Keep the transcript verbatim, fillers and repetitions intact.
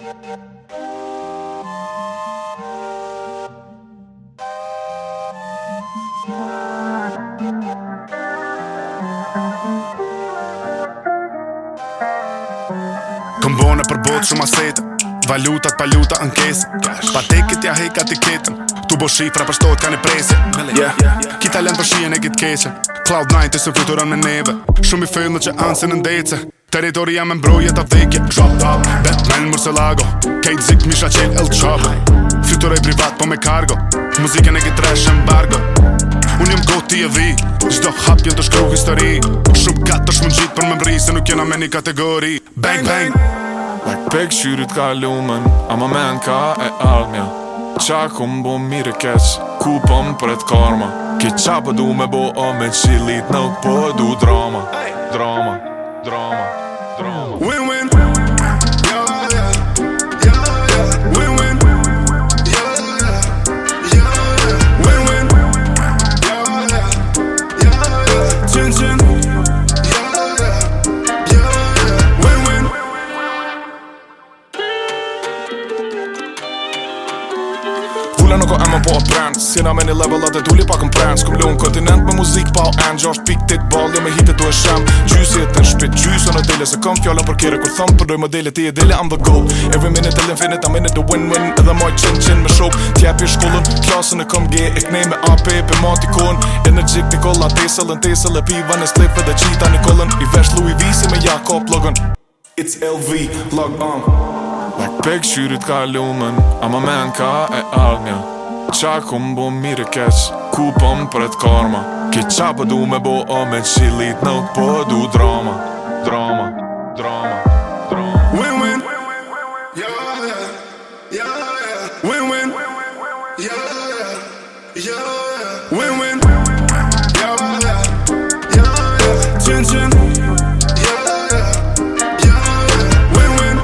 Kom bona për botë shumë asete, valutat, paluta, ankese. Pa tekit ja hek etiketën, tu bo shifra për shtot ka në prese. Yeah, ki talent për shien e kit keqe, Cloud nine të së fluturon me neve. Shumë i fëllë që anse në ndece, territoria me mbroje të vdekje. Drop top, Batman Murcielago, Kate Zik, Misha Qel, El Chapo. Fluturoj privat po me cargo, muzikën e kit trash embargo. Unë jëm goti e vi, gjdo hap jën të shkru histori. Shumë katë të shmën për më mri, se nuk jena me një kategori. Bang, bang. Like pek qyrit ka lumen, ama men ka e almja. Qa ku m'bo mire keq, ku po m'pret karma. Ki qa po du me bo o me qilit, nuk po du drama. Drama, drama, drama. Win, win. Yeah, yeah, yeah, yeah. Win, win. Yeah, yeah, yeah, yeah. Win, win. Yeah, yeah, yeah, yeah. Chin, chin. Yeah, yeah, yeah, yeah. Win, win. Vula nuk o emma po o brand, sina me një levelat e dulli pak m'prend. S'kum lu në kontinent me muzik pa o end, gjasht pik tit balje me hitet u e shem. Gjysi e të në shpit, gjysë o në dele, se kom fjallën për kire kur thëm përdoj modele, ti e dele I'm the goal. Every minute till infinite, I'm in it to win-win, edhe moj qin-qin me shok. Tjepi shkollën, klasën e kom ge, e knej me A P, pe mati kon. Energjik Nikola, tesel në tesel e piva në slip edhe qita Nikolën. I vesh Louis V si me Jakob logën. It's L V, log on. Like pek qyrit ka lumen, ama men ka e almja. Qa ku m'bo mire keq, ku po m'pret karma. Ki qa po du me bo o me qilit, nuk po du drama. Drama, drama, drama. Win, win. Yeah, yeah, yeah, yeah. Win, win. Yeah, yeah, yeah, yeah. Win, win. Yeah, yeah, yeah, yeah. Chin, chin. Yeah, yeah, yeah, yeah. Win, win.